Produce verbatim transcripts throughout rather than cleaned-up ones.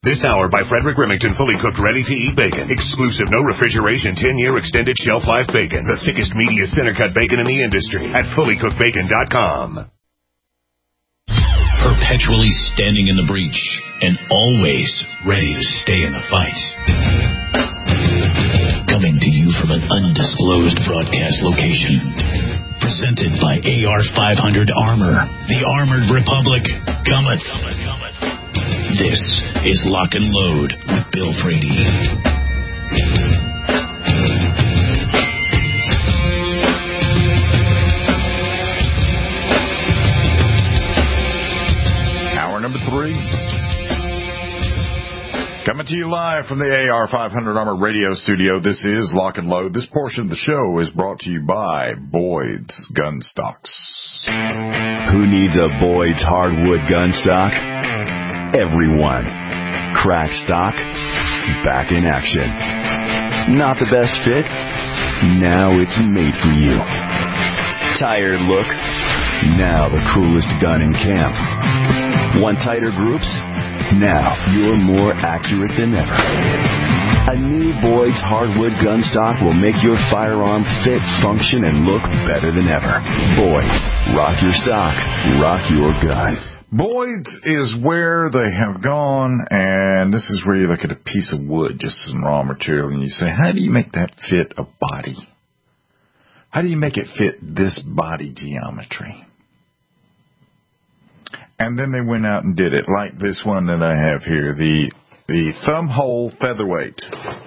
This hour by Frederick Remington, fully cooked, ready-to-eat bacon. Exclusive, no refrigeration, ten-year extended shelf life bacon. The thickest, meatiest center-cut bacon in the industry at fully cooked bacon dot com. Perpetually standing in the breach and always ready to stay in the fight. Coming to you from an undisclosed broadcast location. Presented by A R five hundred Armor, the Armored Republic. Cometh. This is Lock and Load with Bill Frady. Hour number three. Coming to you live from the A R five hundred Armor Radio Studio. This is Lock and Load. This portion of the show is brought to you by Boyd's Gun Stocks. Who needs a Boyd's hardwood gun stock? Everyone. Crack stock, back in action. Not the best fit? Now it's made for you. Tired look? Now the coolest gun in camp. Want tighter groups? Now you're more accurate than ever. A new Boyd's hardwood gun stock will make your firearm fit, function, and look better than ever. Boyd's. Rock your stock. Rock your gun. Boyd's is where they have gone, and this is where you look at a piece of wood, just some raw material, and you say, how do you make that fit a body? How do you make it fit this body geometry? And then they went out and did it, like this one that I have here, the the thumb hole featherweight.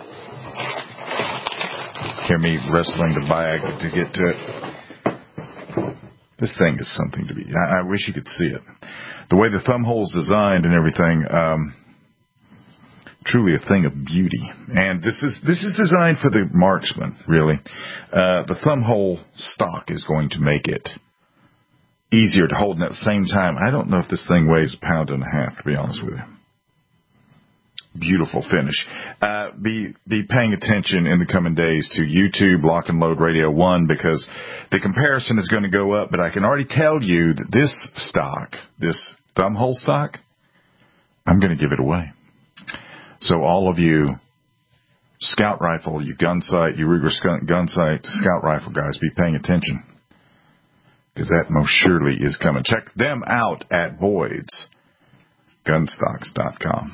Hear me wrestling the bag to get to it. This thing is something to be, I, I wish you could see it. The way the thumb hole's designed and everything, um, truly a thing of beauty. And this is this is designed for the marksman, really. Uh, the thumb hole stock is going to make it easier to hold, and at the same time, I don't know if this thing weighs a pound and a half, to be honest with you. Beautiful finish. Uh, be be paying attention in the coming days to YouTube, Lock and Load Radio one, because the comparison is going to go up, but I can already tell you that this stock, this thumb hole stock, I'm going to give it away. So all of you scout rifle, you gun sight, you Ruger gun sight, scout rifle guys, be paying attention, because that most surely is coming. Check them out at Boyd's Gun Stocks dot com.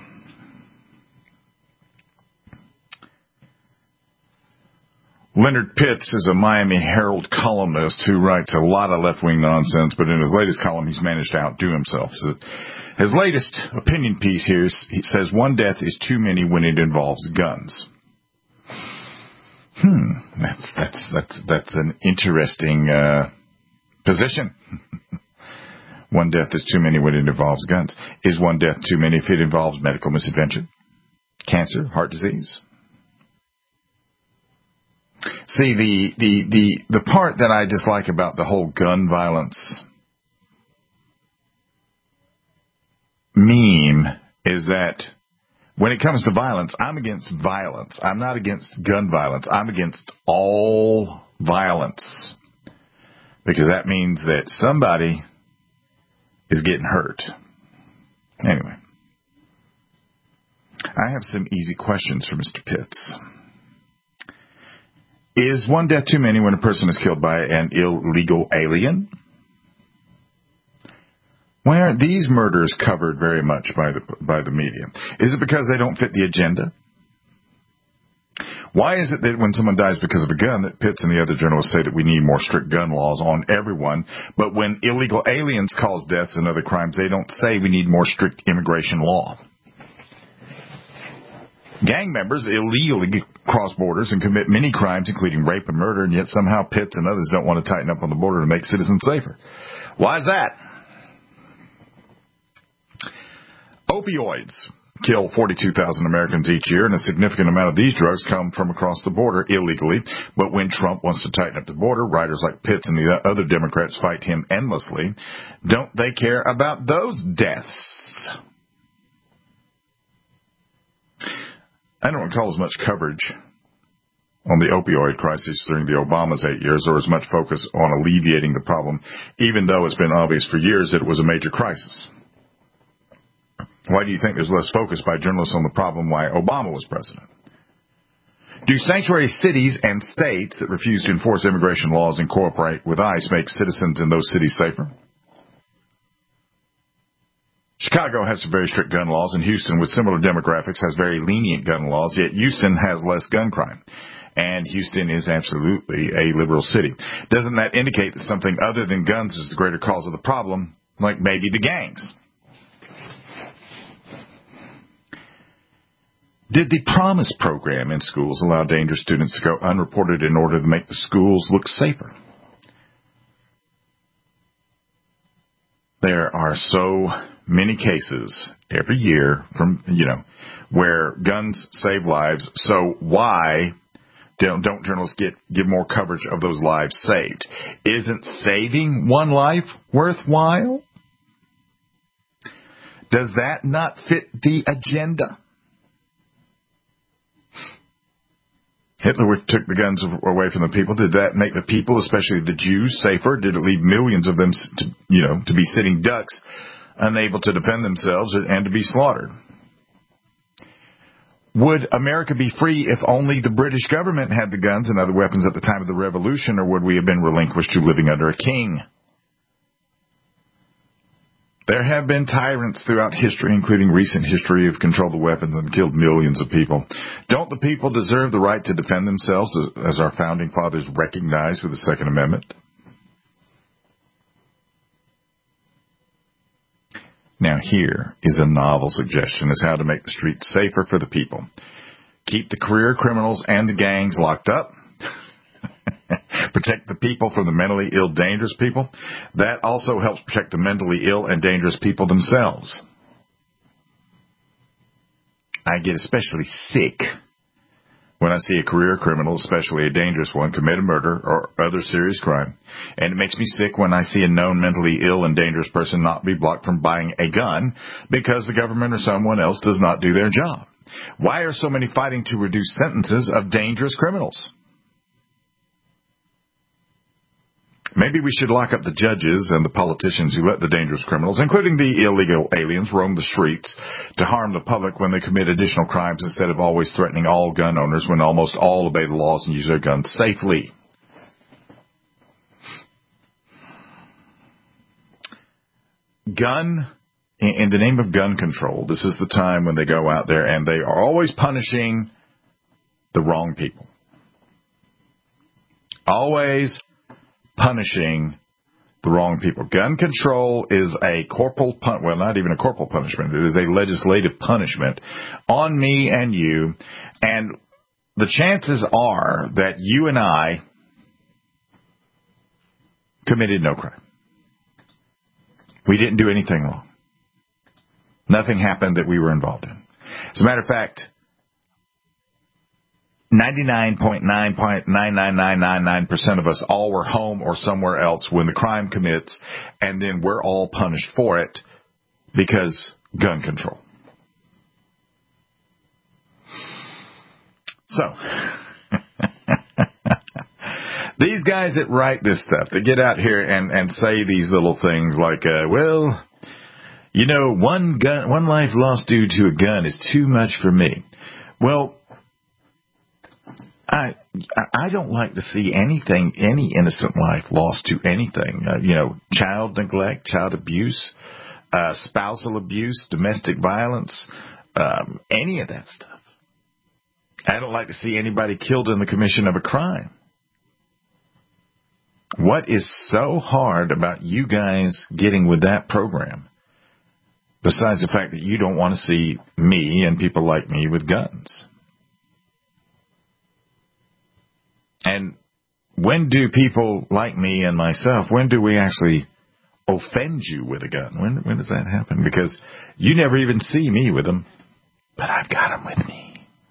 Leonard Pitts is a Miami Herald columnist who writes a lot of left-wing nonsense, but in his latest column, he's managed to outdo himself. So his latest opinion piece here, he says, one death is too many when it involves guns. Hmm, that's that's that's that's an interesting uh, position. One death is too many when it involves guns. Is one death too many if it involves medical misadventure, cancer, heart disease? See, the, the, the, the part that I dislike about the whole gun violence meme is that when it comes to violence, I'm against violence. I'm not against gun violence. I'm against all violence, because that means that somebody is getting hurt. Anyway, I have some easy questions for Mister Pitts. Is one death too many when a person is killed by an illegal alien? Why aren't these murders covered very much by the by the media? Is it because they don't fit the agenda? Why is it that when someone dies because of a gun, that Pitts and the other journalists say that we need more strict gun laws on everyone, but when illegal aliens cause deaths and other crimes, they don't say we need more strict immigration law? Gang members illegally cross borders and commit many crimes, including rape and murder, and yet somehow Pitts and others don't want to tighten up on the border to make citizens safer. Why is that? Opioids kill forty-two thousand Americans each year, and a significant amount of these drugs come from across the border illegally. But when Trump wants to tighten up the border, writers like Pitts and the other Democrats fight him endlessly. Don't they care about those deaths? I don't recall as much coverage on the opioid crisis during the Obama's eight years, or as much focus on alleviating the problem, even though it's been obvious for years that it was a major crisis. Why do you think there's less focus by journalists on the problem why Obama was president? Do sanctuary cities and states that refuse to enforce immigration laws and cooperate with ICE make citizens in those cities safer? Chicago has some very strict gun laws, and Houston, with similar demographics, has very lenient gun laws, yet Houston has less gun crime. And Houston is absolutely a liberal city. Doesn't that indicate that something other than guns is the greater cause of the problem, like maybe the gangs? Did the Promise program in schools allow dangerous students to go unreported in order to make the schools look safer? There are so many cases every year from, you know, where guns save lives. So why don't, don't journalists get, give more coverage of those lives saved? Isn't saving one life worthwhile? Does that not fit the agenda? Hitler took the guns away from the people. Did that make the people, especially the Jews, safer? Did it leave millions of them, to, you know, to be sitting ducks, unable to defend themselves and to be slaughtered? Would America be free if only the British government had the guns and other weapons at the time of the Revolution, or would we have been relinquished to living under a king? There have been tyrants throughout history, including recent history, who've controlled the weapons and killed millions of people. Don't the people deserve the right to defend themselves, as our founding fathers recognized with the Second Amendment? Now here is a novel suggestion as how to make the streets safer for the people. Keep the career criminals and the gangs locked up. Protect the people from the mentally ill, dangerous people. That also helps protect the mentally ill and dangerous people themselves. I get especially sick when I see a career criminal, especially a dangerous one, commit a murder or other serious crime. And it makes me sick when I see a known mentally ill and dangerous person not be blocked from buying a gun because the government or someone else does not do their job. Why are so many fighting to reduce sentences of dangerous criminals? Maybe we should lock up the judges and the politicians who let the dangerous criminals, including the illegal aliens, roam the streets to harm the public when they commit additional crimes instead of always threatening all gun owners when almost all obey the laws and use their guns safely. Gun, in the name of gun control, this is the time when they go out there and they are always punishing the wrong people. Always punishing the wrong people. Gun control is a corporal pun- well, not even a corporal punishment. It is a legislative punishment on me and you. And the chances are that you and I committed no crime. We didn't do anything wrong. Nothing happened that we were involved in. As a matter of fact, ninety-nine point nine nine nine nine nine nine percent of us all were home or somewhere else when the crime commits, and then we're all punished for it because gun control. So, these guys that write this stuff, they get out here and, and say these little things like, uh, well, you know, one gun, one life lost due to a gun is too much for me. Well, I I don't like to see anything, any innocent life lost to anything. Uh, you know, child neglect, child abuse, uh, spousal abuse, domestic violence, um, any of that stuff. I don't like to see anybody killed in the commission of a crime. What is so hard about you guys getting with that program, besides the fact that you don't want to see me and people like me with guns? And when do people like me and myself, when do we actually offend you with a gun? When when does that happen? Because you never even see me with them, but I've got them with me.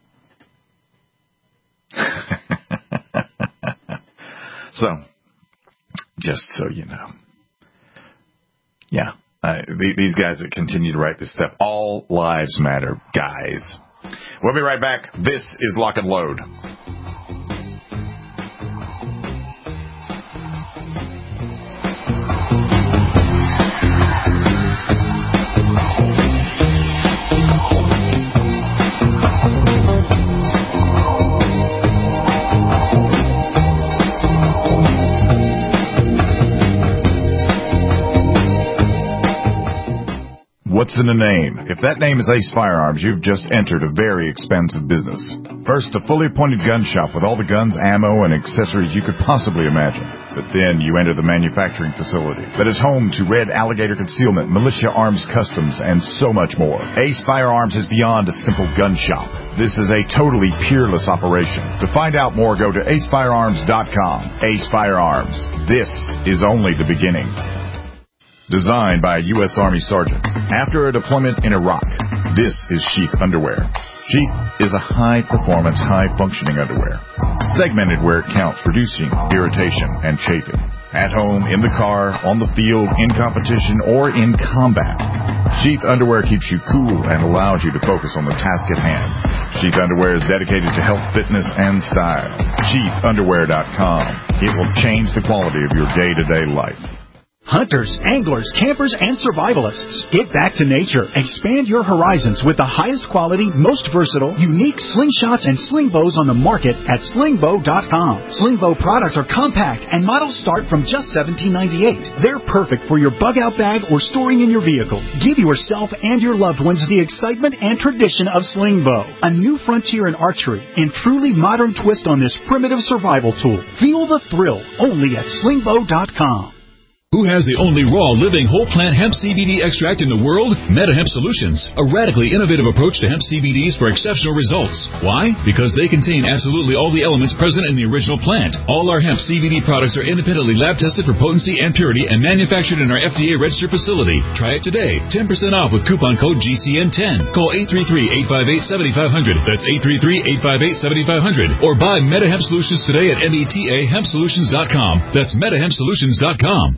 So, just so you know. Yeah, uh, the, these guys that continue to write this stuff, all lives matter, guys. We'll be right back. This is Lock and Load. What's in a name? If that name is Ace Firearms, you've just entered a very expensive business. First, a fully appointed gun shop with all the guns, ammo, and accessories you could possibly imagine. But then you enter the manufacturing facility that is home to Red Alligator Concealment, Militia Arms Customs, and so much more. Ace Firearms is beyond a simple gun shop. This is a totally peerless operation. To find out more, go to ace firearms dot com. Ace Firearms. This is only the beginning. Designed by a U S Army sergeant after a deployment in Iraq, this is Sheath Underwear. Sheath is a high-performance, high-functioning underwear, segmented where it counts, reducing irritation and chafing. At home, in the car, on the field, in competition, or in combat, Sheath Underwear keeps you cool and allows you to focus on the task at hand. Sheath Underwear is dedicated to health, fitness, and style. sheath underwear dot com. It will change the quality of your day-to-day life. Hunters, anglers, campers, and survivalists. Get back to nature. Expand your horizons with the highest quality, most versatile, unique slingshots and sling bows on the market at sling bow dot com. Sling bow products are compact and models start from just seventeen ninety-eight. They're perfect for your bug-out bag or storing in your vehicle. Give yourself and your loved ones the excitement and tradition of sling bow. A new frontier in archery and truly modern twist on this primitive survival tool. Feel the thrill only at sling bow dot com. Who has the only raw, living, whole plant hemp C B D extract in the world? MetaHemp Solutions, a radically innovative approach to hemp C B Ds for exceptional results. Why? Because they contain absolutely all the elements present in the original plant. All our hemp C B D products are independently lab tested for potency and purity and manufactured in our F D A registered facility. Try it today. ten percent off with coupon code G C N ten. Call eight three three, eight five eight, seven five zero zero. That's eight three three, eight five eight, seven five zero zero. Or buy MetaHemp Solutions today at meta hemp solutions dot com. That's meta hemp solutions dot com.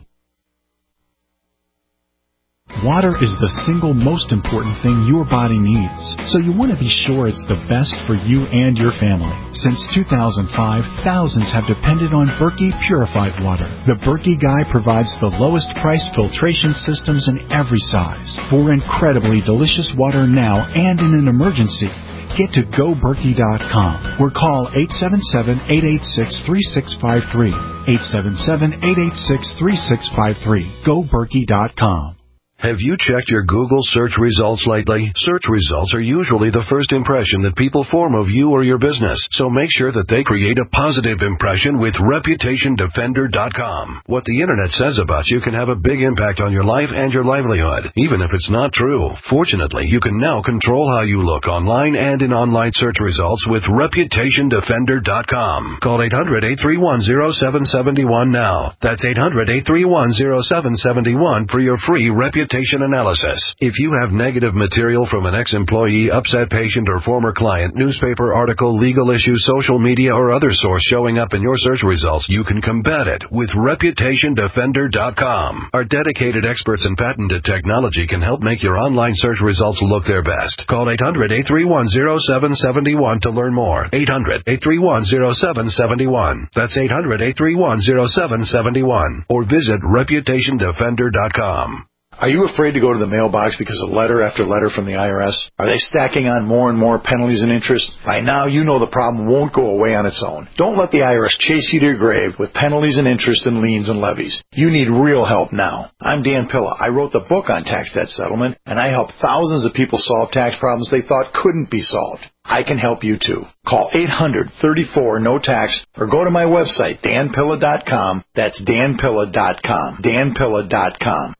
Water is the single most important thing your body needs, so you want to be sure it's the best for you and your family. Since two thousand five, thousands have depended on Berkey purified water. The Berkey Guy provides the lowest price filtration systems in every size for incredibly delicious water now and in an emergency. Get to go berkey dot com or call eight seven seven, eight eight six, three six five three. eight seven seven, eight eight six, three six five three. go berkey dot com. Have you checked your Google search results lately? Search results are usually the first impression that people form of you or your business, so make sure that they create a positive impression with reputation defender dot com. What the internet says about you can have a big impact on your life and your livelihood, even if it's not true. Fortunately, you can now control how you look online and in online search results with reputation defender dot com. Call eight hundred, eight three one, zero seven seven one now. That's eight hundred, eight three one, zero seven seven one for your free reputation analysis. If you have negative material from an ex-employee, upset patient, or former client, newspaper article, legal issue, social media, or other source showing up in your search results, you can combat it with reputation defender dot com. Our dedicated experts in patented technology can help make your online search results look their best. Call eight hundred, eight three one, zero seven seven one to learn more. eight hundred, eight three one, zero seven seven one. That's eight hundred, eight three one, zero seven seven one. Or visit reputation defender dot com. Are you afraid to go to the mailbox because of letter after letter from the I R S? Are they stacking on more and more penalties and interest? By now, you know the problem won't go away on its own. Don't let the I R S chase you to your grave with penalties and interest and liens and levies. You need real help now. I'm Dan Pilla. I wrote the book on tax debt settlement, and I help thousands of people solve tax problems they thought couldn't be solved. I can help you too. Call eight hundred, thirty-four, no tax or go to my website, dan pilla dot com. That's dan pilla dot com. dan pilla dot com.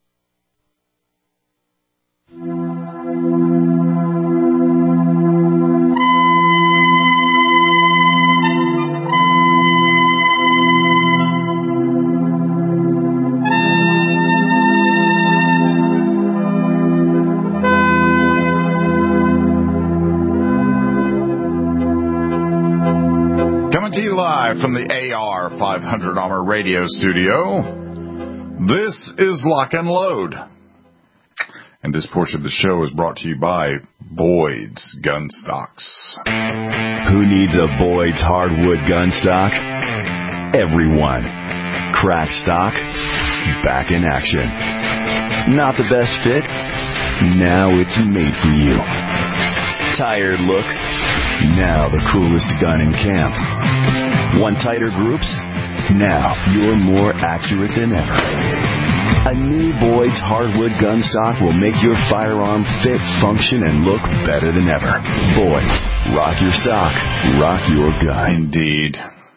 Coming to you live from the A R five hundred Armor Radio Studio, this is Lock and Load. And this portion of the show is brought to you by Boyd's Gun Stocks. Who needs a Boyd's hardwood gun stock? Everyone. Crack stock, back in action. Not the best fit? Now it's made for you. Tired look? Now the coolest gun in camp. Want tighter groups? Now you're more accurate than ever. A new Boyd's hardwood gun stock will make your firearm fit, function, and look better than ever. Boyd's. Rock your stock. Rock your gun. Indeed.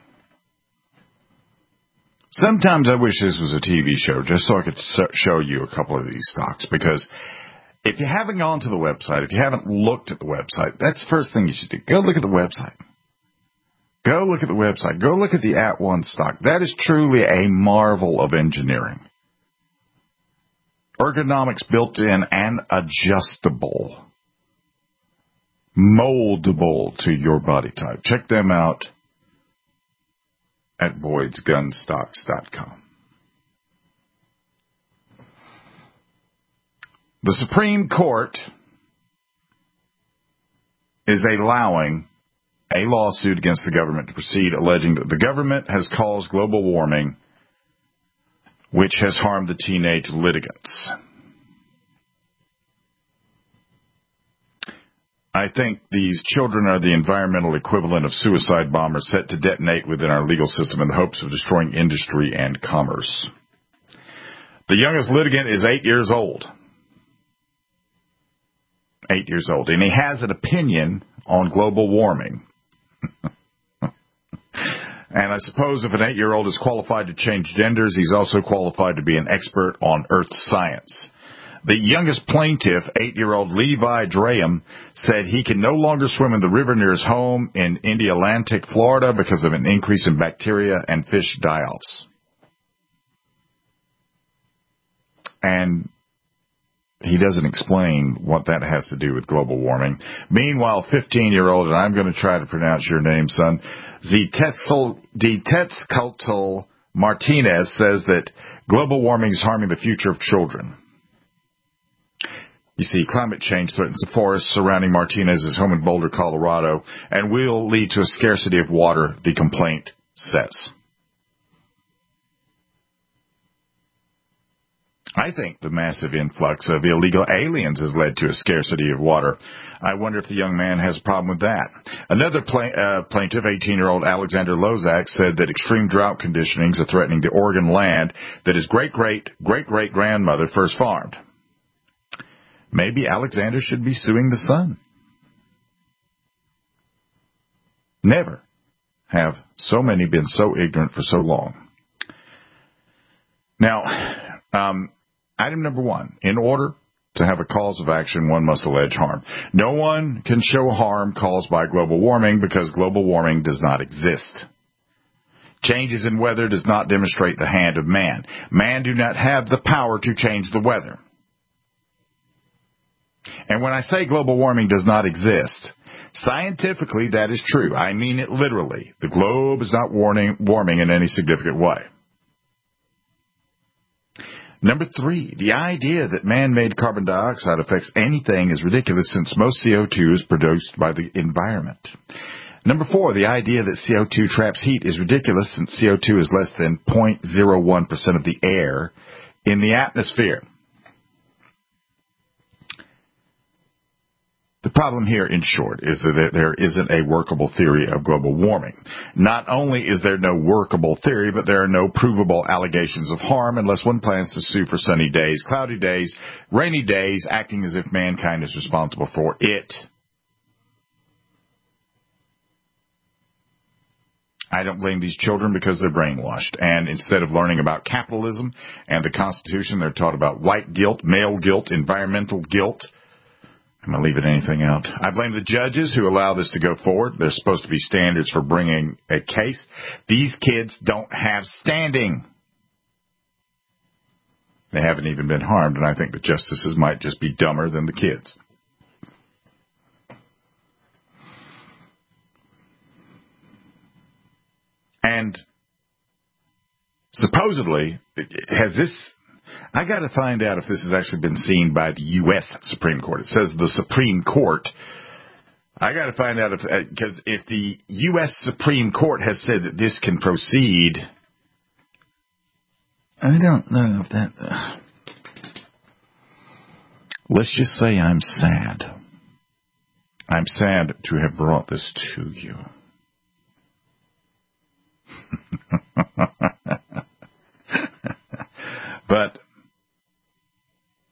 Sometimes I wish this was a T V show just so I could show you a couple of these stocks, because if you haven't gone to the website, if you haven't looked at the website, that's the first thing you should do. Go look at the website. Go look at the website. Go look at the At One stock. That is truly a marvel of engineering. Ergonomics built in and adjustable. Moldable to your body type. Check them out at Boyds Gun Stocks dot com. The Supreme Court is allowing a lawsuit against the government to proceed, alleging that the government has caused global warming, which has harmed the teenage litigants. I think these children are the environmental equivalent of suicide bombers set to detonate within our legal system in the hopes of destroying industry and commerce. The youngest litigant is eight years old. Eight years old. And he has an opinion on global warming. And I suppose if an eight-year-old is qualified to change genders, he's also qualified to be an expert on earth science. The youngest plaintiff, eight-year-old Levi Draham, said he can no longer swim in the river near his home in Indialantic, Florida, because of an increase in bacteria and fish die-offs. And he doesn't explain what that has to do with global warming. Meanwhile, fifteen-year-old, and I'm going to try to pronounce your name, son, Zetetzalcoatl Martinez says that global warming is harming the future of children. You see, climate change threatens the forests surrounding Martinez's home in Boulder, Colorado, and will lead to a scarcity of water, the complaint says. I think the massive influx of illegal aliens has led to a scarcity of water. I wonder if the young man has a problem with that. Another pla- uh, plaintiff, eighteen-year-old Alexander Lozak, said that extreme drought conditionings are threatening the Oregon land that his great-great-great-great-grandmother first farmed. Maybe Alexander should be suing the sun. Never have so many been so ignorant for so long. Now, um, item number one, in order to have a cause of action, one must allege harm. No one can show harm caused by global warming because global warming does not exist. Changes in weather does not demonstrate the hand of man. Man do not have the power to change the weather. And when I say global warming does not exist, scientifically that is true. I mean it literally. The globe is not warming, warming in any significant way. Number three, the idea that man-made carbon dioxide affects anything is ridiculous since most C O two is produced by the environment. Number four, the idea that C O two traps heat is ridiculous since C O two is less than zero point zero one percent of the air in the atmosphere. The problem here, in short, is that there isn't a workable theory of global warming. Not only is there no workable theory, but there are no provable allegations of harm unless one plans to sue for sunny days, cloudy days, rainy days, acting as if mankind is responsible for it. I don't blame these children because they're brainwashed. And instead of learning about capitalism and the Constitution, they're taught about white guilt, male guilt, environmental guilt. Am I leaving anything out? I blame the judges who allow this to go forward. There's supposed to be standards for bringing a case. These kids don't have standing. They haven't even been harmed, and I think the justices might just be dumber than the kids. And supposedly, has this... I got to find out if this has actually been seen by the U S Supreme Court. It says the Supreme Court. I got to find out if, because if the U S Supreme Court has said that this can proceed, I don't know if that. Uh, let's just say I'm sad. I'm sad to have brought this to you. But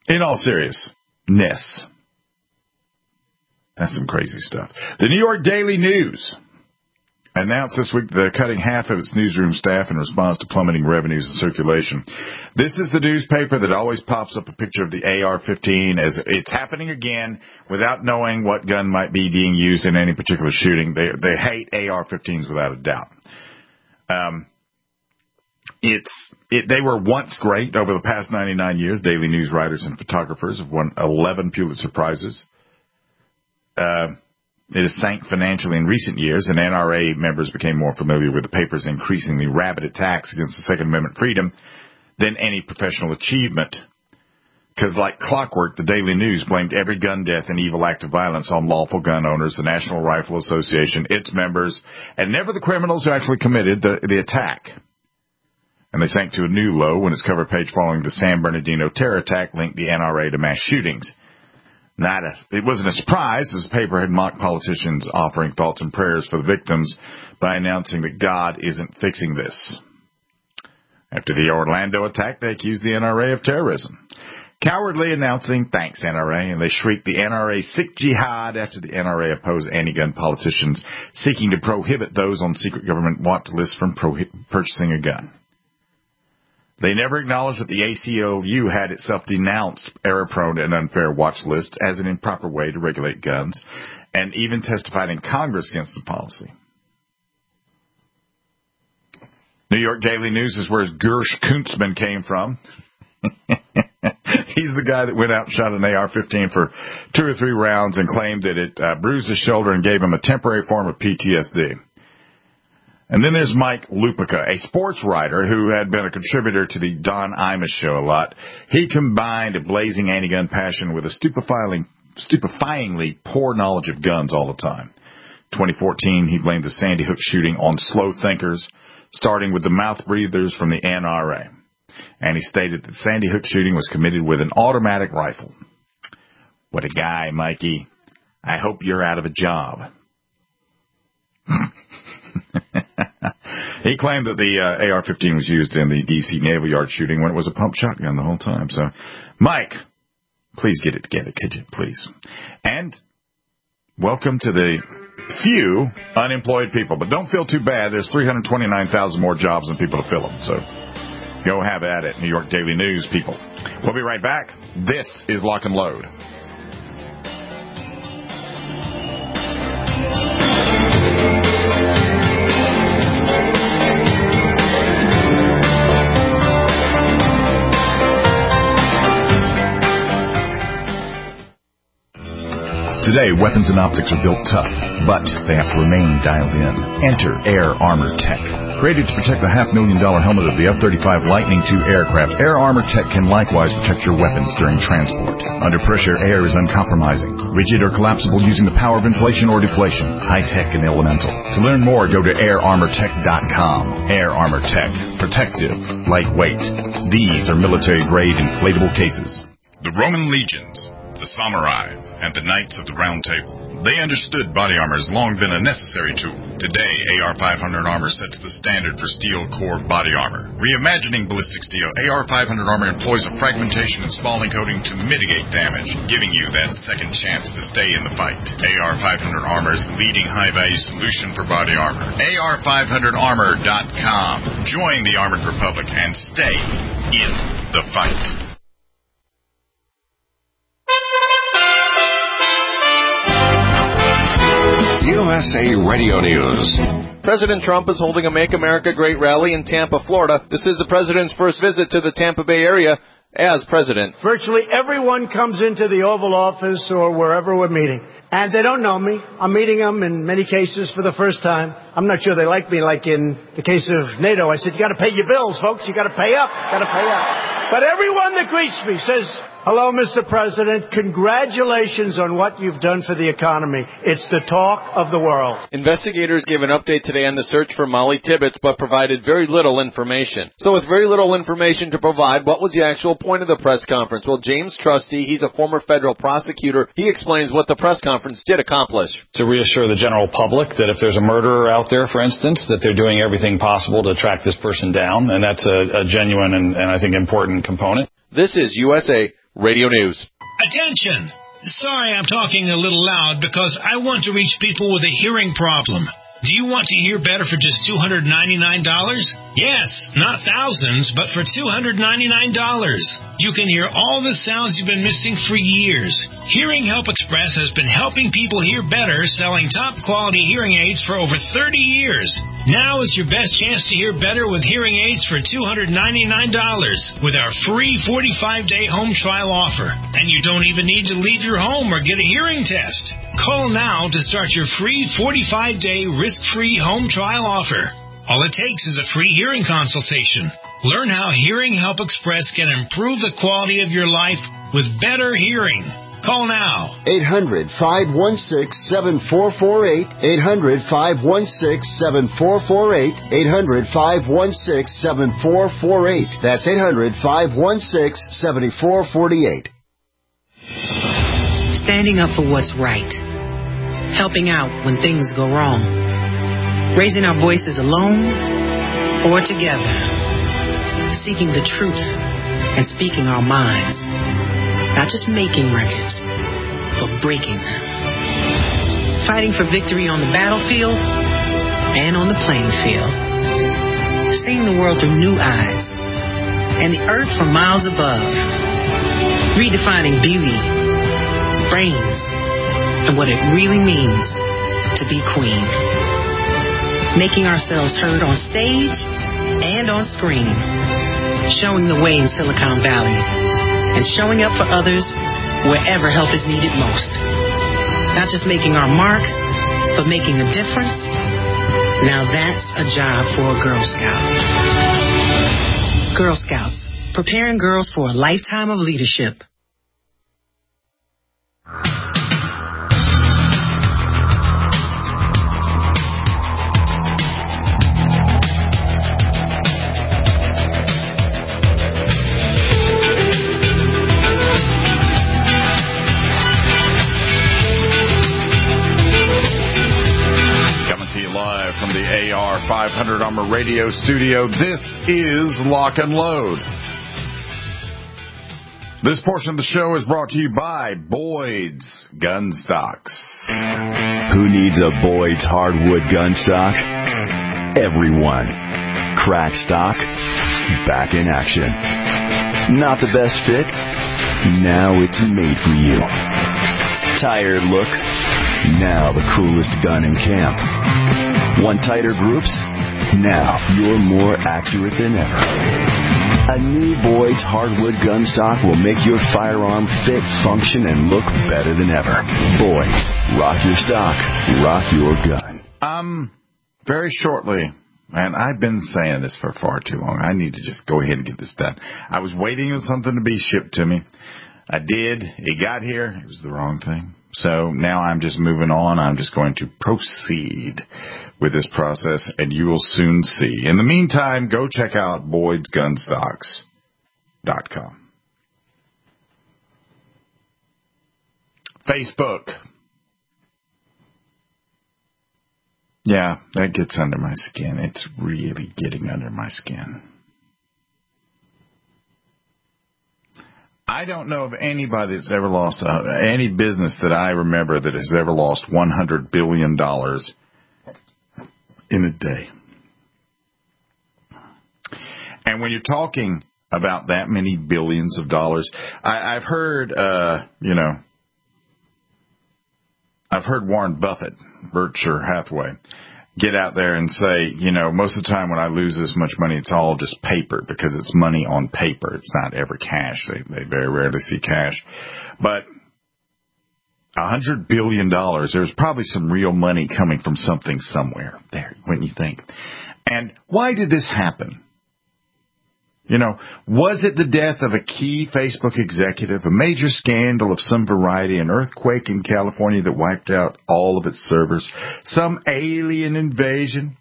In all seriousness, that's some crazy stuff. The New York Daily News announced this week they're cutting half of its newsroom staff in response to plummeting revenues and circulation. This is the newspaper that always pops up a picture of the A R fifteen as it's happening again without knowing what gun might be being used in any particular shooting. They they hate A R fifteens without a doubt. Um, it's it. They were once great. Over the past ninety-nine years, Daily News writers and photographers have won eleven Pulitzer Prizes. Uh, It has sank financially in recent years, and N R A members became more familiar with the paper's increasingly rabid attacks against the Second Amendment freedom than any professional achievement. Because like clockwork, the Daily News blamed every gun death and evil act of violence on lawful gun owners, the National Rifle Association, its members, and never the criminals who actually committed the, the attack. And they sank to a new low when its cover page following the San Bernardino terror attack linked the N R A to mass shootings. Not a, it wasn't a surprise, as the paper had mocked politicians offering thoughts and prayers for the victims by announcing that God isn't fixing this. After the Orlando attack, they accused the N R A of terrorism, cowardly announcing, "Thanks, N R A," and they shrieked the N R A sick jihad after the N R A opposed anti-gun politicians seeking to prohibit those on secret government watch lists from prohi- purchasing a gun. They never acknowledged that the A C O U had itself denounced error-prone and unfair watch lists as an improper way to regulate guns, and even testified in Congress against the policy. New York Daily News is where Gersh Kuntzman came from. He's the guy that went out and shot an A R fifteen for two or three rounds and claimed that it uh, bruised his shoulder and gave him a temporary form of P T S D. And then there's Mike Lupica, a sports writer who had been a contributor to the Don Imus show a lot. He combined a blazing anti-gun passion with a stupefying, stupefyingly poor knowledge of guns all the time. twenty fourteen, he blamed the Sandy Hook shooting on slow thinkers, starting with the mouth breathers from the N R A. And he stated that the Sandy Hook shooting was committed with an automatic rifle. What a guy, Mikey. I hope you're out of a job. He claimed that the uh, A R fifteen was used in the D C Naval Yard shooting when it was a pump shotgun the whole time. So, Mike, please get it together, could you, please? And welcome to the few unemployed people. But don't feel too bad. There's three hundred twenty-nine thousand more jobs than people to fill them. So go have at it, New York Daily News people. We'll be right back. This is Lock and Load. Today, weapons and optics are built tough, but they have to remain dialed in. Enter Air Armor Tech. Created to protect the half-million dollar helmet of the F thirty-five Lightning two aircraft, Air Armor Tech can likewise protect your weapons during transport. Under pressure, air is uncompromising, rigid or collapsible using the power of inflation or deflation, high-tech and elemental. To learn more, go to air armor tech dot com. Air Armor Tech. Protective. Lightweight. These are military-grade inflatable cases. The Roman legions, the samurai, and the Knights of the Round Table. They understood body armor has long been a necessary tool. Today, A R five hundred armor sets the standard for steel core body armor. Reimagining ballistic steel, A R five hundred armor employs a fragmentation and spalling coating to mitigate damage, giving you that second chance to stay in the fight. A R five hundred armor is the leading high-value solution for body armor. A R five hundred armor dot com. Join the Armored Republic and stay in the fight. U S A Radio News. President Trump is holding a Make America Great rally in Tampa, Florida. This is the president's first visit to the Tampa Bay area as president. Virtually everyone comes into the Oval Office or wherever we're meeting, and they don't know me. I'm meeting them in many cases for the first time. I'm not sure they like me, like in the case of NATO. I said, you got to pay your bills, folks. You got to pay up. Got to pay up. But everyone that greets me says, hello, Mister President. Congratulations on what you've done for the economy. It's the talk of the world. Investigators gave an update today on the search for Molly Tibbetts, but provided very little information. So with very little information to provide, what was the actual point of the press conference? Well, James Trusty, he's a former federal prosecutor. He explains what the press conference did accomplish. To reassure the general public that if there's a murderer out there, for instance, that they're doing everything possible to track this person down, and that's a, a genuine and, and I think important component. This is U S A Radio News. Attention! Sorry I'm talking a little loud because I want to reach people with a hearing problem. Do you want to hear better for just two hundred ninety-nine dollars? Yes, not thousands, but for two hundred ninety-nine dollars. You can hear all the sounds you've been missing for years. Hearing Help Express has been helping people hear better, selling top-quality hearing aids for over thirty years. Now is your best chance to hear better with hearing aids for two hundred ninety-nine dollars with our free forty-five day home trial offer. And you don't even need to leave your home or get a hearing test. Call now to start your free forty-five day risk-free home trial offer. All it takes is a free hearing consultation. Learn how Hearing Help Express can improve the quality of your life with better hearing. Call now. eight hundred, five one six, seven four four eight. eight hundred, five one six, seven four four eight. eight hundred, five one six, seven four four eight. That's eight hundred, five one six, seven four four eight. Standing up for what's right. Helping out when things go wrong. Raising our voices alone or together. Seeking the truth and speaking our minds. Not just making records, but breaking them. Fighting for victory on the battlefield and on the playing field. Seeing the world through new eyes and the earth from miles above. Redefining beauty, brains, and what it really means to be queen. Making ourselves heard on stage and on screen. Showing the way in Silicon Valley. And showing up for others wherever help is needed most. Not just making our mark, but making a difference. Now that's a job for a Girl Scout. Girl Scouts, preparing girls for a lifetime of leadership. From the A R five hundred Armor Radio Studio, this is Lock and Load. This portion of the show is brought to you by Boyd's Gun Stocks. Who needs a Boyd's hardwood gun stock? Everyone. Crack stock, back in action. Not the best fit? Now it's made for you. Tired look? Now the coolest gun in camp. Want tighter groups? Now you're more accurate than ever. A new Boyd's hardwood gun stock will make your firearm fit, function, and look better than ever. Boyd's, rock your stock, rock your gun. Um, very shortly, man, I've been saying this for far too long. I need to just go ahead and get this done. I was waiting on something to be shipped to me. I did. It got here. It was the wrong thing. So now I'm just moving on. I'm just going to proceed with this process, and you will soon see. In the meantime, go check out Boyd's Gun Stocks dot com. Facebook. Yeah, that gets under my skin. It's really getting under my skin. I don't know of anybody that's ever lost, uh, any business that I remember that has ever lost one hundred billion dollars in a day. And when you're talking about that many billions of dollars, I, I've heard, uh, you know, I've heard Warren Buffett, Berkshire Hathaway, get out there and say, you know, most of the time when I lose this much money, it's all just paper because it's money on paper. It's not ever cash. They, they very rarely see cash. But a hundred billion dollars, there's probably some real money coming from something somewhere there, wouldn't you think? And why did this happen? You know, was it the death of a key Facebook executive, a major scandal of some variety, an earthquake in California that wiped out all of its servers, some alien invasion?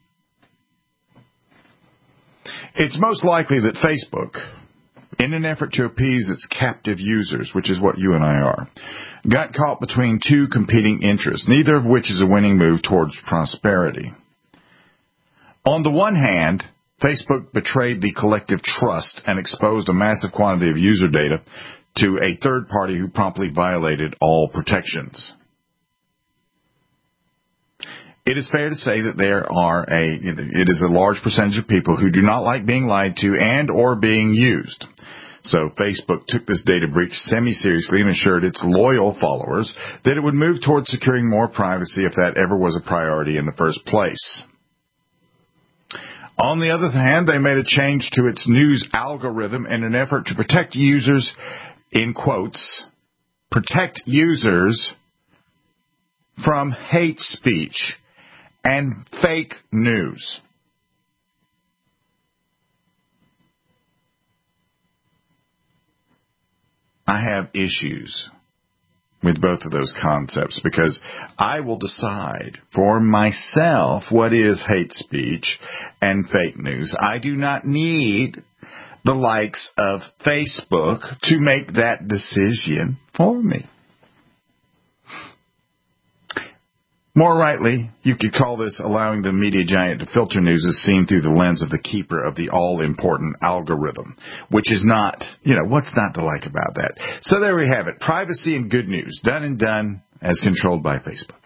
It's most likely that Facebook, in an effort to appease its captive users, which is what you and I are, got caught between two competing interests, neither of which is a winning move towards prosperity. On the one hand, Facebook betrayed the collective trust and exposed a massive quantity of user data to a third party who promptly violated all protections. It is fair to say that there are a, it is a large percentage of people who do not like being lied to and or being used. So Facebook took this data breach semi-seriously and assured its loyal followers that it would move towards securing more privacy if that ever was a priority in the first place. On the other hand, they made a change to its news algorithm in an effort to protect users, in quotes, protect users from hate speech and fake news. I have issues with both of those concepts because I will decide for myself what is hate speech and fake news. I do not need the likes of Facebook to make that decision for me. More rightly, you could call this allowing the media giant to filter news as seen through the lens of the keeper of the all-important algorithm, which is not, you know, what's not to like about that? So there we have it. Privacy and good news, done and done as controlled by Facebook.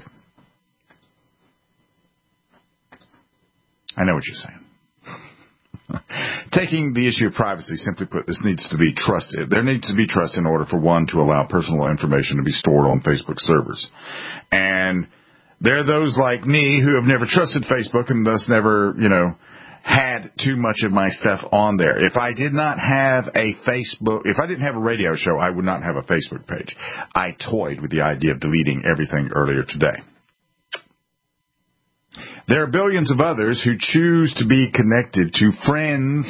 I know what you're saying. Taking the issue of privacy, simply put, this needs to be trusted. There needs to be trust in order for one to allow personal information to be stored on Facebook servers. And there are those like me who have never trusted Facebook and thus never, you know, had too much of my stuff on there. If I did not have a Facebook, if I didn't have a radio show, I would not have a Facebook page. I toyed with the idea of deleting everything earlier today. There are billions of others who choose to be connected to friends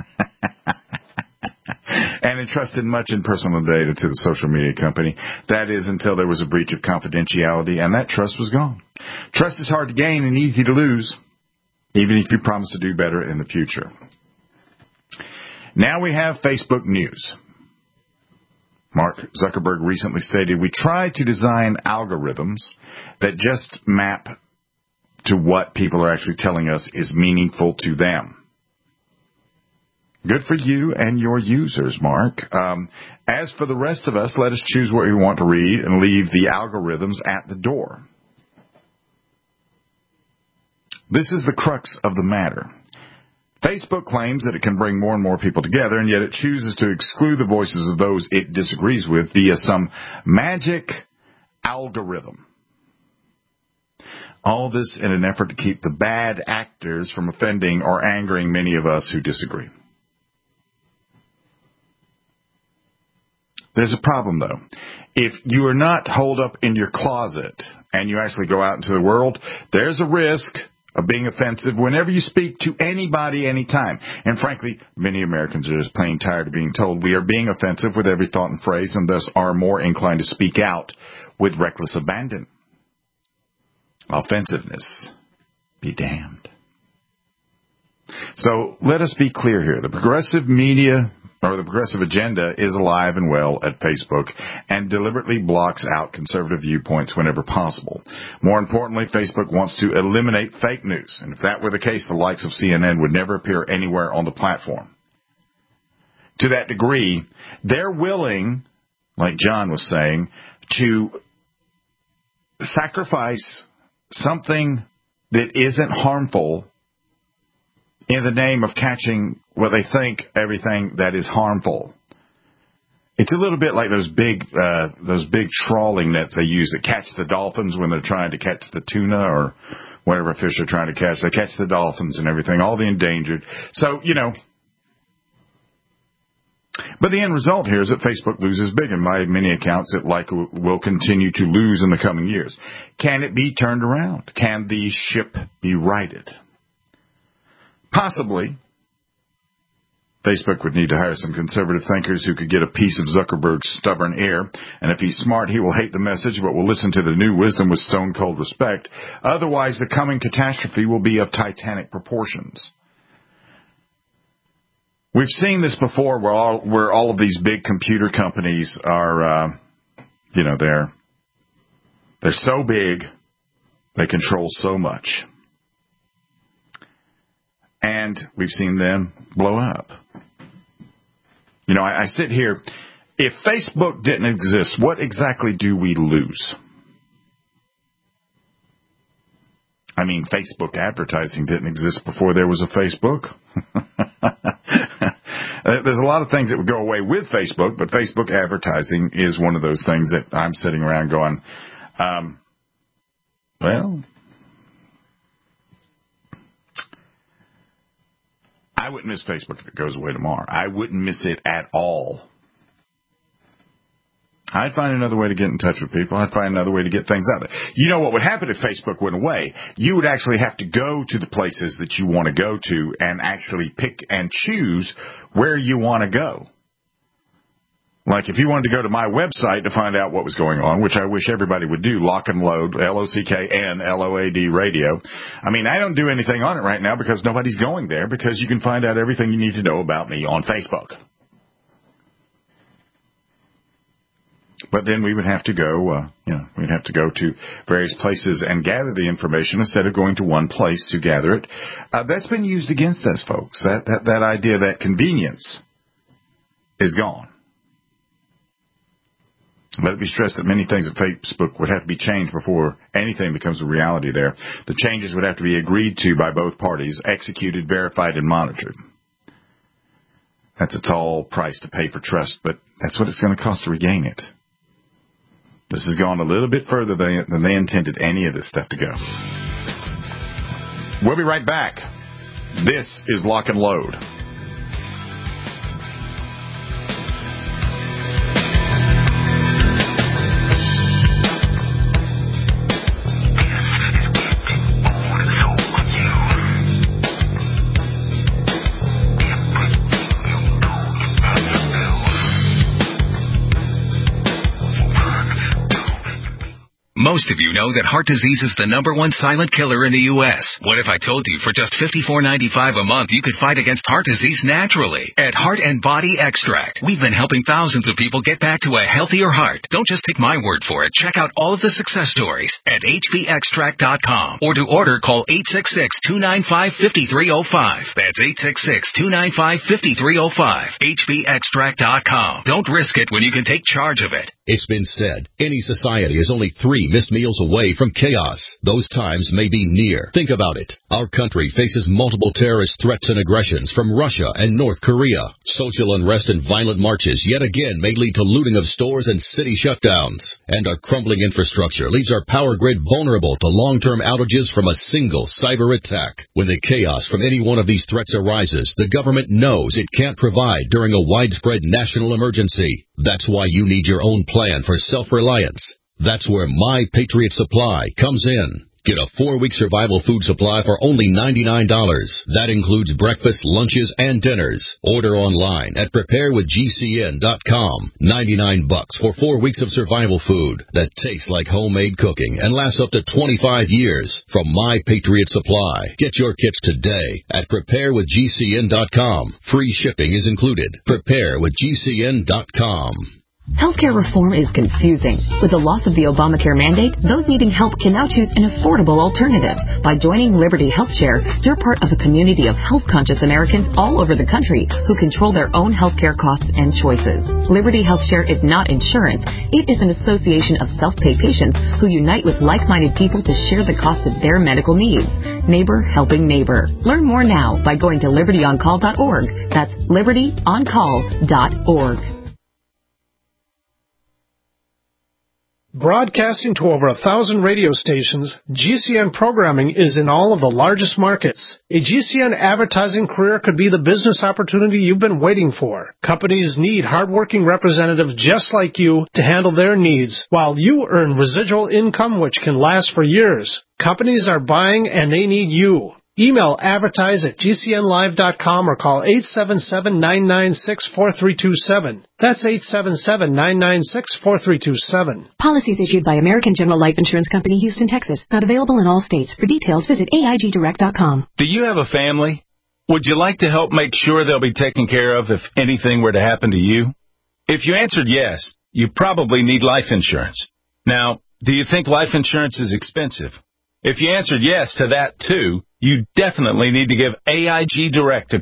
and entrusted much in personal data to the social media company. That is until there was a breach of confidentiality, and that trust was gone. Trust is hard to gain and easy to lose, even if you promise to do better in the future. Now we have Facebook News. Mark Zuckerberg recently stated, "We try to design algorithms that just map to what people are actually telling us is meaningful to them." Good for you and your users, Mark. Um, as for the rest of us, let us choose what we want to read and leave the algorithms at the door. This is the crux of the matter. Facebook claims that it can bring more and more people together, and yet it chooses to exclude the voices of those it disagrees with via some magic algorithm. All this in an effort to keep the bad actors from offending or angering many of us who disagree. There's a problem, though. If you are not holed up in your closet and you actually go out into the world, there's a risk of being offensive whenever you speak to anybody, anytime. And frankly, many Americans are just plain tired of being told we are being offensive with every thought and phrase and thus are more inclined to speak out with reckless abandon. Offensiveness be damned. So let us be clear here. The progressive media or the progressive agenda is alive and well at Facebook and deliberately blocks out conservative viewpoints whenever possible. More importantly, Facebook wants to eliminate fake news. And if that were the case, the likes of C N N would never appear anywhere on the platform. To that degree, they're willing, like John was saying, to sacrifice something that isn't harmful in the name of catching what they think everything that is harmful. It's a little bit like those big uh, those big trawling nets they use that catch the dolphins when they're trying to catch the tuna or whatever fish they're trying to catch. They catch the dolphins and everything, all the endangered. So, you know, but the end result here is that Facebook loses big, and by many accounts it likely will continue to lose in the coming years. Can it be turned around? Can the ship be righted? Possibly. Facebook would need to hire some conservative thinkers who could get a piece of Zuckerberg's stubborn ear, and if he's smart, he will hate the message, but will listen to the new wisdom with stone-cold respect. Otherwise, the coming catastrophe will be of titanic proportions. We've seen this before where all, where all of these big computer companies are, uh, you know, they're, they're so big, they control so much. And we've seen them blow up. You know, I, I sit here. If Facebook didn't exist, what exactly do we lose? I mean, Facebook advertising didn't exist before there was a Facebook. There's a lot of things that would go away with Facebook, but Facebook advertising is one of those things that I'm sitting around going, um, well, I wouldn't miss Facebook if it goes away tomorrow. I wouldn't miss it at all. I'd find another way to get in touch with people. I'd find another way to get things out there. You know what would happen if Facebook went away? You would actually have to go to the places that you want to go to and actually pick and choose where you want to go. Like if you wanted to go to my website to find out what was going on, which I wish everybody would do, Lock and Load, L O C K N L O A D radio. I mean, I don't do anything on it right now because nobody's going there, because you can find out everything you need to know about me on Facebook. But then we would have to go, uh, you know, we'd have to go to various places and gather the information instead of going to one place to gather it. Uh, that's been used against us, folks. That, that, that idea, that convenience is gone. Let it be stressed that many things at Facebook would have to be changed before anything becomes a reality there. The changes would have to be agreed to by both parties, executed, verified, and monitored. That's a tall price to pay for trust, but that's what it's going to cost to regain it. This has gone a little bit further than, than they intended any of this stuff to go. We'll be right back. This is Lock and Load. Most of you know that heart disease is the number one silent killer in the U S What if I told you for just fifty-four ninety-five a month you could fight against heart disease naturally? At Heart and Body Extract, we've been helping thousands of people get back to a healthier heart. Don't just take my word for it. Check out all of the success stories at H B extract dot com. Or to order, call eight six six, two nine five, five three zero five. That's eight six six, two nine five, five three zero five. H B extract dot com. Don't risk it when you can take charge of it. It's been said, any society is only three missed meals away from chaos. Those times may be near. Think about it. Our country faces multiple terrorist threats and aggressions from Russia and North Korea. Social unrest and violent marches yet again may lead to looting of stores and city shutdowns. And our crumbling infrastructure leaves our power grid vulnerable to long-term outages from a single cyber attack. When the chaos from any one of these threats arises, the government knows it can't provide during a widespread national emergency. That's why you need your own plan for self-reliance. That's where My Patriot Supply comes in. Get a four-week survival food supply for only ninety-nine dollars. That includes breakfast, lunches, and dinners. Order online at prepare with G C N dot com. ninety-nine bucks for four weeks of survival food that tastes like homemade cooking and lasts up to twenty-five years from My Patriot Supply. Get your kits today at prepare with G C N dot com. Free shipping is included. prepare with G C N dot com. Healthcare reform is confusing. With the loss of the Obamacare mandate, those needing help can now choose an affordable alternative. By joining Liberty HealthShare, you're part of a community of health-conscious Americans all over the country who control their own healthcare costs and choices. Liberty HealthShare is not insurance. It is an association of self-pay patients who unite with like-minded people to share the cost of their medical needs. Neighbor helping neighbor. Learn more now by going to liberty on call dot org. That's liberty on call dot org. Broadcasting to over a thousand radio stations, G C N programming is in all of the largest markets. A G C N advertising career could be the business opportunity you've been waiting for. Companies need hardworking representatives just like you to handle their needs, while you earn residual income which can last for years. Companies are buying and they need you. Email advertise at G C N live dot com or call eight seven seven, nine nine six, four three two seven. That's eight seven seven, nine nine six, four three two seven. Policies issued by American General Life Insurance Company, Houston, Texas. Not available in all states. For details, visit A I G direct dot com. Do you have a family? Would you like to help make sure they'll be taken care of if anything were to happen to you? If you answered yes, you probably need life insurance. Now, do you think life insurance is expensive? If you answered yes to that too, you definitely need to give A I G Direct a call.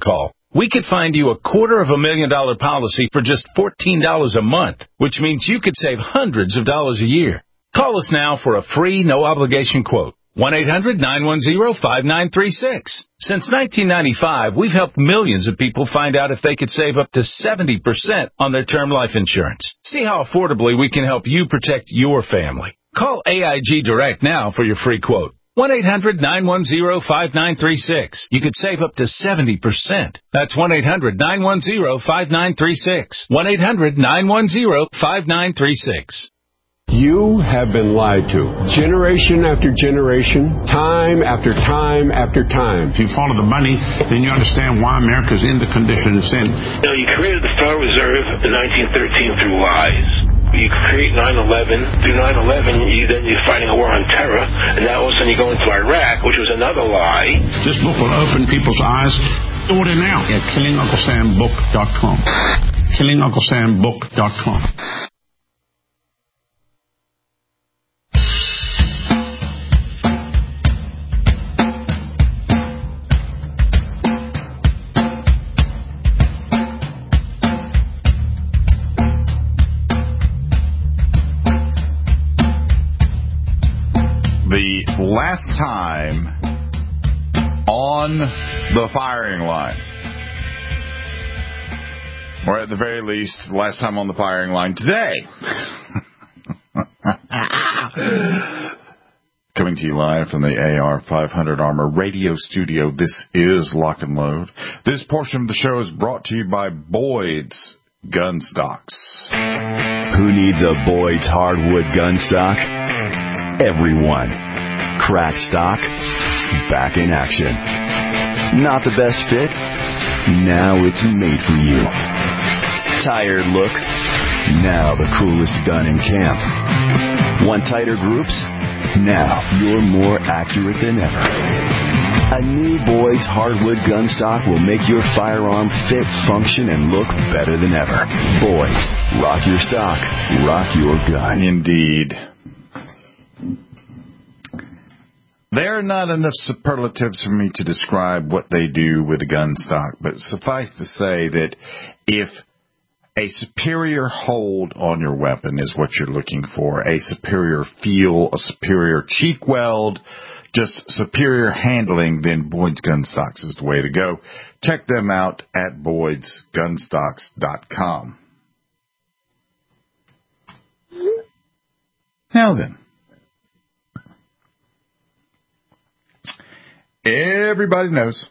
We could find you a quarter of a million dollar policy for just fourteen dollars a month, which means you could save hundreds of dollars a year. Call us now for a free, no-obligation quote. one eight hundred nine one zero five nine three six. Since nineteen ninety-five, we've helped millions of people find out if they could save up to seventy percent on their term life insurance. See how affordably we can help you protect your family. Call A I G Direct now for your free quote. one eight hundred nine one zero five nine three six. You could save up to seventy percent. That's one eight hundred nine one zero five nine three six. one eight hundred nine one zero five nine three six. You have been lied to. Generation after generation, time after time after time. If you follow the money, then you understand why America's in the condition it's in. You know, you created the Federal Reserve in nineteen thirteen through lies. You create nine eleven. Through nine eleven, you, then you're fighting a war on terror, and now all of a sudden you go into Iraq, which was another lie. This book will open people's eyes. Order now at killing uncle sam book dot com. killing uncle sam book dot com. The last time on the firing line, or at the very least, the last time on the firing line today. Coming to you live from the A R five hundred Armor Radio Studio, this is Lock and Load. This portion of the show is brought to you by Boyd's Gun Stocks. Who needs a Boyd's hardwood gun stock? Everyone. Crack stock, back in action. Not the best fit? Now it's made for you. Tired look? Now the coolest gun in camp. Want tighter groups? Now you're more accurate than ever. A new Boyd's hardwood gun stock will make your firearm fit, function, and look better than ever. Boyd's. Rock your stock. Rock your gun. Indeed. There are not enough superlatives for me to describe what they do with a gun stock, but suffice to say that if a superior hold on your weapon is what you're looking for, a superior feel, a superior cheek weld, just superior handling, then Boyd's Gun Stocks is the way to go. Check them out at boyds gun stocks dot com. Now then. Everybody knows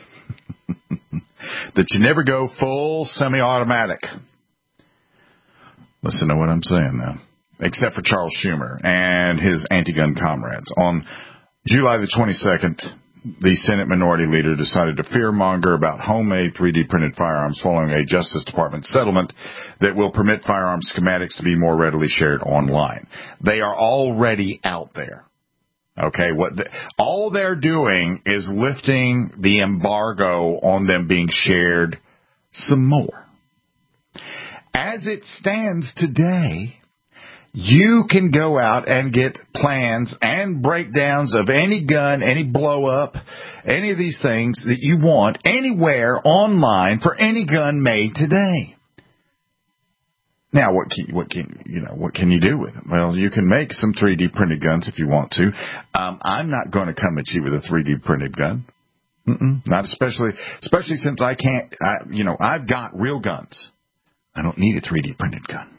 that you never go full semi-automatic. Listen to what I'm saying now. Except for Charles Schumer and his anti-gun comrades. On July the twenty-second, the Senate Minority Leader decided to fearmonger about homemade three D printed firearms following a Justice Department settlement that will permit firearm schematics to be more readily shared online. They are already out there. Okay, what the, all they're doing is lifting the embargo on them being shared some more. As it stands today, you can go out and get plans and breakdowns of any gun, any blow up, any of these things that you want anywhere online for any gun made today. Now, what can, what can, you know, what can you do with them? Well, you can make some three D printed guns if you want to. Um, I'm not going to come at you with a three D printed gun. Mm-mm, not especially, especially since I can't, I, you know, I've got real guns. I don't need a three D printed gun.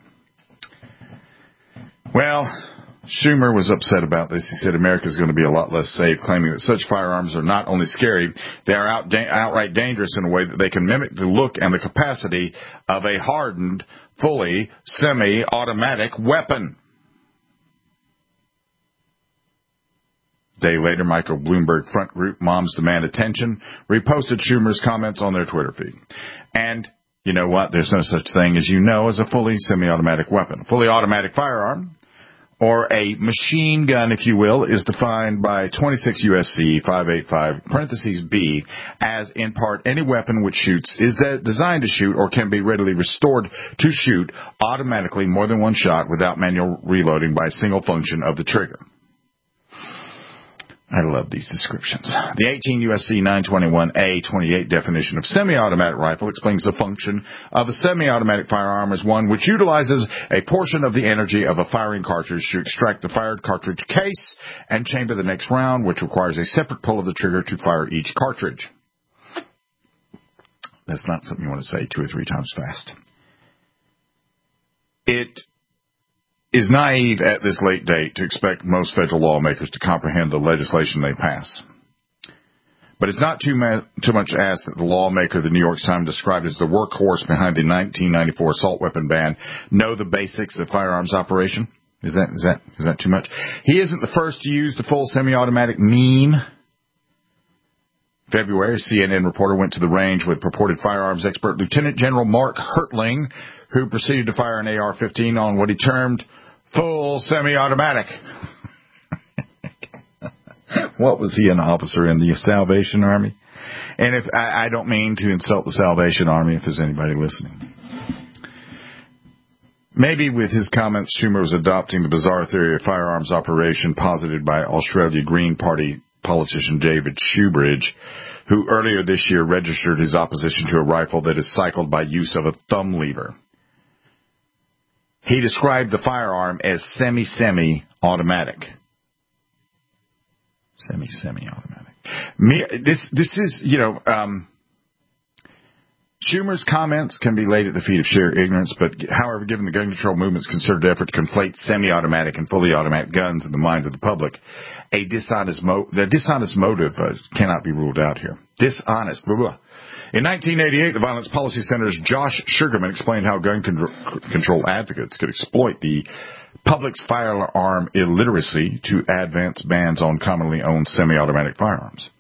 Well, Schumer was upset about this. He said America's going to be a lot less safe, claiming that such firearms are not only scary, they are out, da- outright dangerous in a way that they can mimic the look and the capacity of a hardened, fully semi-automatic weapon. A day later, Michael Bloomberg front group Moms Demand Attention reposted Schumer's comments on their Twitter feed. And you know what? There's no such thing as you know as a fully semi-automatic weapon. A fully automatic firearm, or a machine gun, if you will, is defined by twenty-six U S C five eighty-five, parentheses B, as in part any weapon which shoots, is that designed to shoot or can be readily restored to shoot automatically more than one shot without manual reloading by a single function of the trigger. I love these descriptions. The eighteen U S C nine twenty-one A twenty-eight definition of semi-automatic rifle explains the function of a semi-automatic firearm as one which utilizes a portion of the energy of a firing cartridge to extract the fired cartridge case and chamber the next round, which requires a separate pull of the trigger to fire each cartridge. That's not something you want to say two or three times fast. It is naive at this late date to expect most federal lawmakers to comprehend the legislation they pass. But it's not too, ma- too much asked that the lawmaker the New York Times described as the workhorse behind the nineteen ninety-four assault weapon ban know the basics of firearms operation. Is that, is that, is that too much? He isn't the first to use the full semi-automatic meme. February, a C N N reporter went to the range with purported firearms expert Lieutenant General Mark Hertling, who proceeded to fire an A R fifteen on what he termed full semi-automatic. What was he, an officer in the Salvation Army? And if I, I don't mean to insult the Salvation Army if there's anybody listening. Maybe with his comments, Schumer was adopting the bizarre theory of firearms operation posited by Australia Green Party politician David Shoebridge, who earlier this year registered his opposition to a rifle that is cycled by use of a thumb lever. He described the firearm as semi-semi-automatic. Semi-semi-automatic. This, this is, you know, um, Schumer's comments can be laid at the feet of sheer ignorance, but however, given the gun control movement's concerted effort to conflate semi-automatic and fully automatic guns in the minds of the public, a dishonest, mo- the dishonest motive uh, cannot be ruled out here. Dishonest. Blah, blah. In nineteen eighty-eight, the Violence Policy Center's Josh Sugarman explained how gun con- control advocates could exploit the public's firearm illiteracy to advance bans on commonly owned semi-automatic firearms.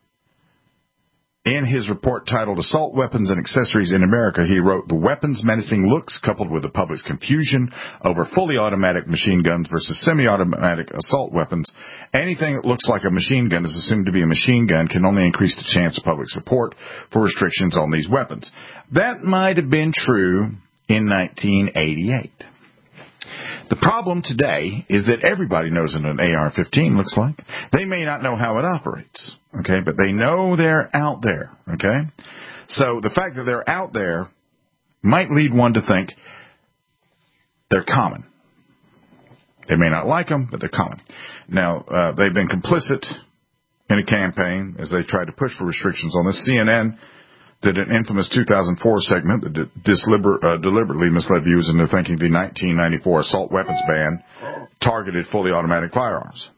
In his report titled Assault Weapons and Accessories in America, he wrote, the weapons menacing looks coupled with the public's confusion over fully automatic machine guns versus semi-automatic assault weapons. Anything that looks like a machine gun is assumed to be a machine gun can only increase the chance of public support for restrictions on these weapons. That might have been true in nineteen eighty-eight. The problem today is that everybody knows what an A R fifteen looks like. They may not know how it operates, okay, but they know they're out there, okay? So the fact that they're out there might lead one to think they're common. They may not like them, but they're common. Now, uh, they've been complicit in a campaign as they tried to push for restrictions on this. C N N did an infamous two thousand four segment that disliber- uh, deliberately misled viewers into thinking the nineteen ninety-four assault weapons ban targeted fully automatic firearms.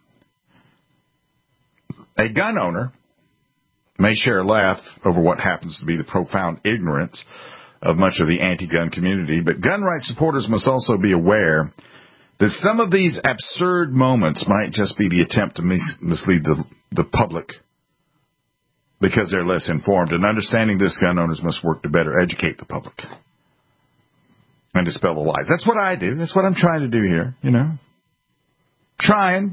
A gun owner may share a laugh over what happens to be the profound ignorance of much of the anti-gun community, but gun rights supporters must also be aware that some of these absurd moments might just be the attempt to mis- mislead the, the public because they're less informed. And understanding this, gun owners must work to better educate the public and dispel the lies. That's what I do. That's what I'm trying to do here, you know. Trying.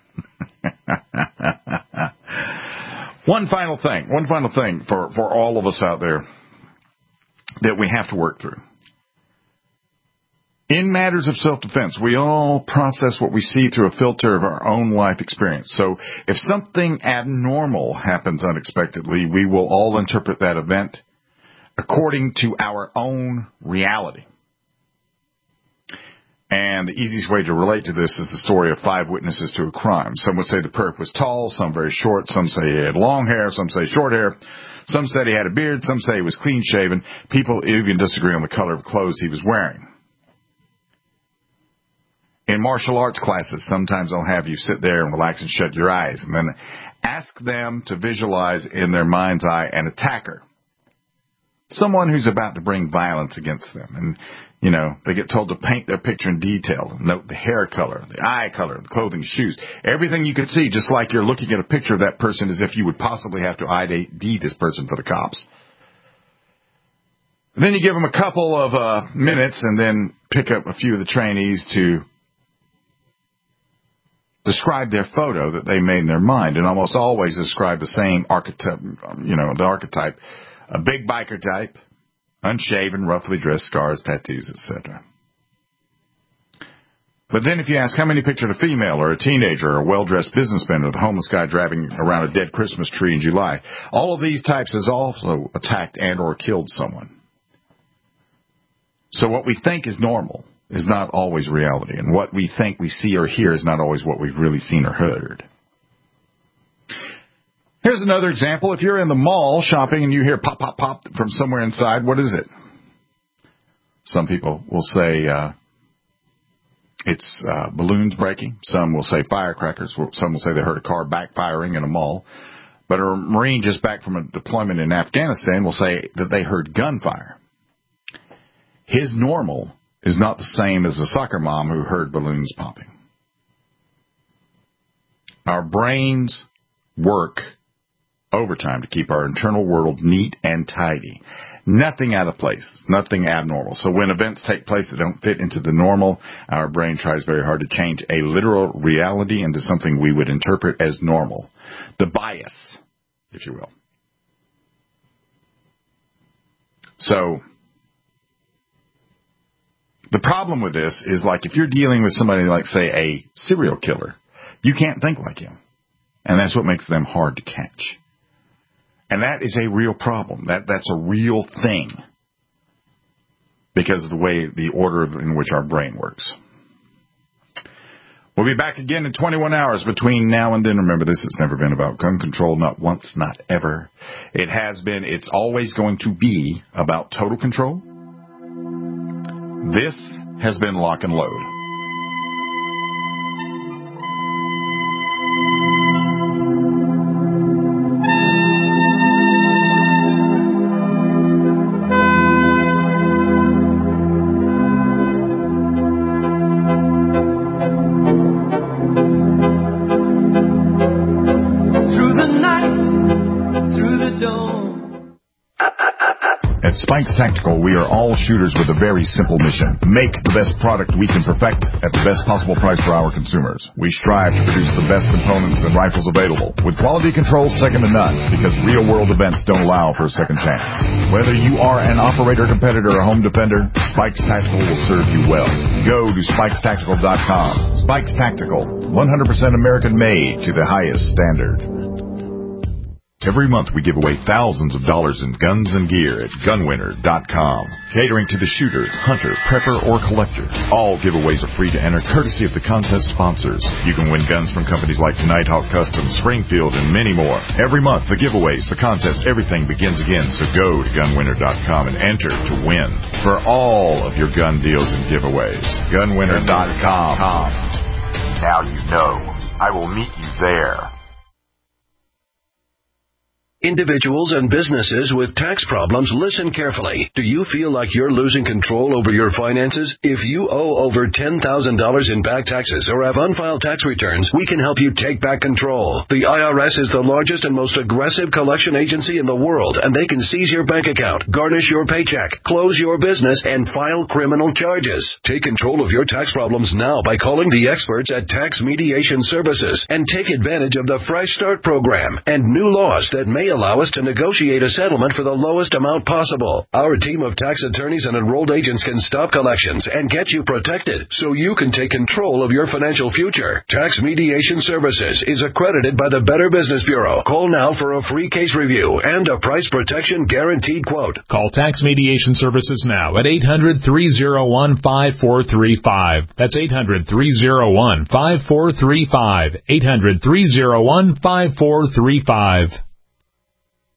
One final thing, one final thing for, for all of us out there that we have to work through. In matters of self-defense, we all process what we see through a filter of our own life experience. So if something abnormal happens unexpectedly, we will all interpret that event according to our own reality. And the easiest way to relate to this is the story of five witnesses to a crime. Some would say the perp was tall, some very short, some say he had long hair, some say short hair, some said he had a beard, some say he was clean-shaven. People even disagree on the color of clothes he was wearing. In martial arts classes, sometimes they'll have you sit there and relax and shut your eyes and then ask them to visualize in their mind's eye an attacker, someone who's about to bring violence against them. And, you know, they get told to paint their picture in detail, note the hair color, the eye color, the clothing, shoes, everything you could see, just like you're looking at a picture of that person as if you would possibly have to I D this person for the cops. Then you give them a couple of uh, minutes and then pick up a few of the trainees to describe their photo that they made in their mind, and almost always describe the same archetype, you know, the archetype, a big biker type, unshaven, roughly dressed, scars, tattoos, et cetera. But then if you ask how many pictured a female or a teenager or a well-dressed businessman or the homeless guy driving around a dead Christmas tree in July, all of these types has also attacked and or killed someone. So what we think is normal is not always reality, and what we think we see or hear is not always what we've really seen or heard. Here's another example. If you're in the mall shopping and you hear pop, pop, pop from somewhere inside, what is it? Some people will say uh, it's uh, balloons breaking. Some will say firecrackers. Some will say they heard a car backfiring in a mall. But a Marine just back from a deployment in Afghanistan will say that they heard gunfire. His normal is not the same as a soccer mom who heard balloons popping. Our brains work overtime to keep our internal world neat and tidy. Nothing out of place, nothing abnormal. So when events take place that don't fit into the normal, our brain tries very hard to change a literal reality into something we would interpret as normal. The bias, if you will. So the problem with this is, like, if you're dealing with somebody like, say, a serial killer, you can't think like him. And that's what makes them hard to catch. And that is a real problem. That That's a real thing because of the way, the order in which our brain works. We'll be back again in twenty-one hours between now and then. Remember, this has never been about gun control, not once, not ever. It has been, it's always going to be about total control. This has been Lock and Load. Spikes Tactical, we are all shooters with a very simple mission. Make the best product we can perfect at the best possible price for our consumers. We strive to produce the best components and rifles available, with quality control second to none, because real-world events don't allow for a second chance. Whether you are an operator, competitor, or home defender, Spikes Tactical will serve you well. Go to spikes tactical dot com. Spikes Tactical, one hundred percent American-made to the highest standard. Every month we give away thousands of dollars in guns and gear at gun winner dot com. Catering to the shooter, hunter, prepper, or collector. All giveaways are free to enter, courtesy of the contest sponsors. You can win guns from companies like Nighthawk Customs, Springfield, and many more. Every month, the giveaways, the contests, everything begins again. So go to gun winner dot com and enter to win for all of your gun deals and giveaways. gun winner dot com. Now you know. I will meet you there. Individuals and businesses with tax problems, listen carefully. Do you feel like you're losing control over your finances? If you owe over ten thousand dollars in back taxes or have unfiled tax returns, we can help you take back control. The I R S is the largest and most aggressive collection agency in the world, and they can seize your bank account, garnish your paycheck, close your business, and file criminal charges. Take control of your tax problems now by calling the experts at Tax Mediation Services and take advantage of the Fresh Start program and new laws that may allow us to negotiate a settlement for the lowest amount possible. Our team of tax attorneys and enrolled agents can stop collections and get you protected so you can take control of your financial future. Tax Mediation Services is accredited by the Better Business Bureau. Call now for a free case review and a price protection guaranteed quote. Call Tax Mediation Services now at eight hundred, three oh one, five four three five. That's eight hundred, three oh one, five four three five. eight hundred, three oh one, five four three five.